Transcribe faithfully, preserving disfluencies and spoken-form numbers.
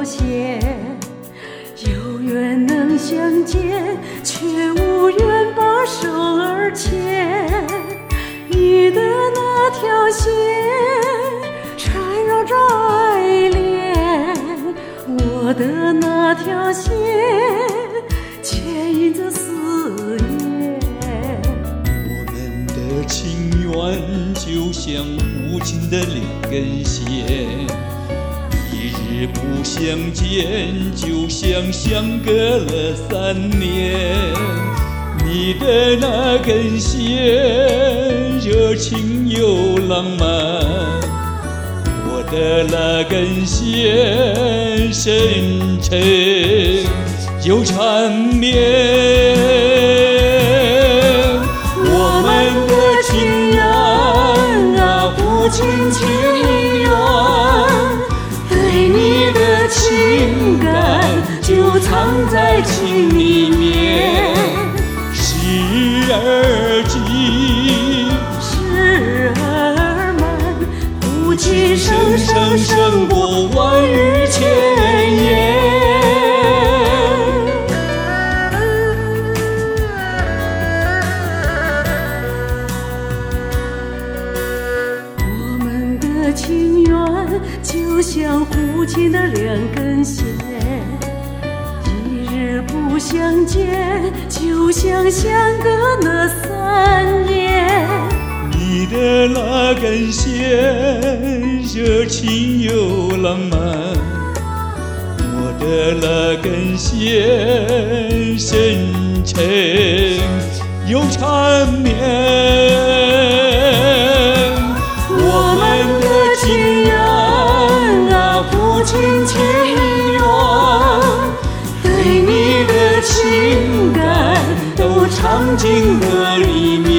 有限，有缘能相见，却无缘把手儿牵。你的那条线缠绕着爱恋，我的那条线牵引着思念。 我们的情缘就像父亲的两根线，一日不相见，就像相隔了三年。你的那根线热情又浪漫，我的那根线深沉又缠绵。我们的情缘啊，父亲情缘， 对你的情感就藏在情里面。 时而急， 时而慢，父亲生生生胜过万语千言。 我们的情缘就像父亲的两根线，一日不相见，就像相隔那三年。 你的那根线热情又浪漫，我的那根线深沉又缠绵。我们的情缘啊，父亲情缘， 对你的情感都藏进歌里面。